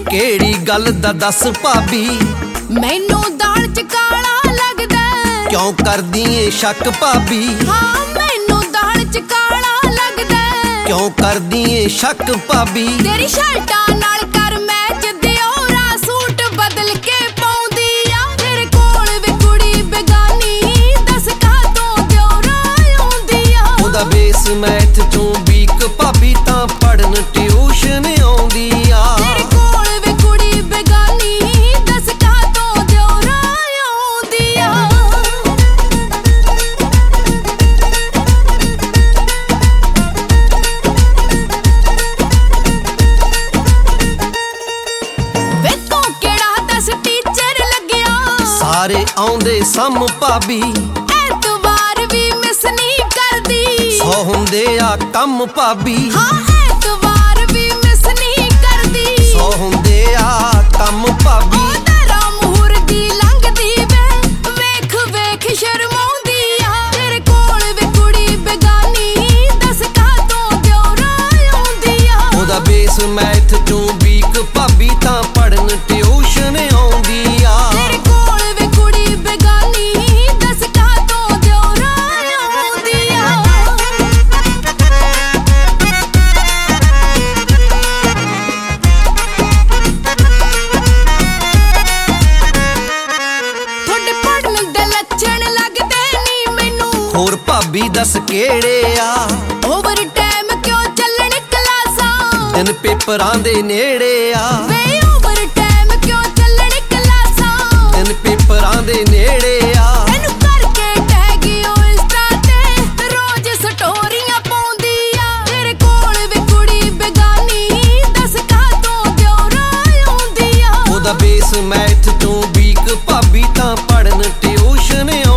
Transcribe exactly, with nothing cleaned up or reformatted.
ਕਿਹੜੀ ਗੱਲ ਦਾ ਦੱਸ ਭਾਬੀ, ਮੈਨੂੰ ਦਾਲ ਚ ਕਾਲਾ ਲੱਗਦਾ। ਕਿਉਂ ਕਰਦੀ ਏ ਸ਼ੱਕ ਭਾਬੀ, ਹਾਂ ਮੈਨੂੰ ਦਾਲ ਚ ਕਾਲਾ ਲੱਗਦਾ। ਕਿਉਂ ਕਰਦੀ ਏ ਸ਼ੱਕ ਭਾਬੀ, ਤੇਰੀ ਸ਼ਰਟਾਂ ਨਾਲ ਕਰ ਮੈਚ ਦਿਓਰਾ ਸੂਟ ਬਦਲ ਕੇ ਪਾਉਂਦੀ ਆ। ਤੇਰੇ ਕੋਲ ਵੀ ਕੁੜੀ ਬੇਗਾਨੀ ਦੱਸ ਕਾਹਤੋਂ ਦਿਓਰਾ ਆਉਂਦੀ ਆ। ਉਹਦਾ ਬੇਸ ਮੈਥ ਚੋਂ ਵੀਕ ਭਾਬੀ ਤਾਂ ਪੜਨ ਟਿਊਸ਼ਨ ਆਉਂਦੀ ਆ। ਤੇਰੇ ਕੋਲ ਵੀ ਕੁੜੀ ਬੇਗਾਨੀ ਦੱਸ ਕਾਹਤੋਂ ਦਿਓਰਾ ਆਉਂਦੀ ਆ। ਵੇਖੋ ਕਿਹੜਾ ਦੱਸ ਟੀਚਰ ਲੱਗਿਆ, ਸਾਰੇ ਆਉਂਦੇ ਸਮ ਭਾਬੀ, ਐਤਵਾਰ ਵੀ ਮਿਸ ਨਹੀਂ ਕਰਦੀ। ਸੌ ਹੁੰਦੇ ਆ ਕੰਮ ਭਾਬੀ, ਹਾਂ ਐਤਵਾਰ ਵੀ ਮਿਸ ਨਹੀਂ ਕਰਦੀ। ਸੌ ਹੁੰਦੇ ਆ ਕੰਮ ਭਾਬੀ। ਉਹ ਤੇਰਾ ਮੂਹਰ ਦੀ ਲੰਘਦੀ ਵੇ ਵੇਖ ਵੇਖ ਸ਼ਰਮਾਉਂਦੀ ਆ। ਤੇਰੇ ਕੋਲ ਵੀ ਕੁੜੀ ਬੇਗਾਨੀ ਦੱਸ ਕਾਹਤੋਂ ਦਿਓਰਾ ਆਉਂਦੀ ਆ। ਉਹਦਾ ਬੇਸ ਮੈਥ ਚੋਂ ਵੀਕ ਭਾਬੀ ਤਾਂ ਪੜਨ ਟਿਊਸ਼ਨ ਆਉਂਦੀ ਆ। ਤੇਰੇ ਕੋਲ ਵੀ ਕੁੜੀ ਬੇਗਾਨੀ ਦੱਸ ਕਾਹਤੋਂ ਦਿਓਰਾ ਆਉਂਦੀ ਆ। ਤੁਹਾਡੇ ਪੜਨ ਦੇ ਲੱਛਣ ਲੱਗਦੇ ਨੀ ਮੈਨੂੰ, ਹੋਰ ਭਾਬੀ ਦੱਸ ਕਿਹੜੇ ਆ, ਓਵਰ ਟਾਈਮ ਕਿਉਂ ਚੱਲਣ ਕਲਾਸਾਂ। ਦਿਨ ਪੇਪਰਾਂ ਦੇ ਨੇੜੇ ਆ, ਵੇ ਓਵਰ ਟਾਈਮ ਕਿਉਂ ਚੱਲਣ ਕਲਾਸਾਂ। ਦਿਨ ਪੇਪਰਾਂ ਦੇ ਨੇੜੇ ਆ। ਇਹਨੂੰ ਕਰਕੇ ਟੈਗ ਓ ਇੰਸਟਾ ਤੇ ਰੋਜ਼ ਸਟੋਰੀਆਂ ਪਾਉਂਦੀ ਆ। ਤੇਰੇ ਕੋਲ ਵੀ ਕੁੜੀ ਬੇਗਾਨੀ ਦੱਸ ਕਾਹਤੋਂ ਦਿਓਰਾ ਆਉਂਦੀ ਆ। ਉਹਦਾ ਬੇਸ ਮੈਥ ਚੋਂ ਵੀਕ ਭਾਬੀ ਤਾਂ ਪੜਨ ਟਿਊਸ਼ਨ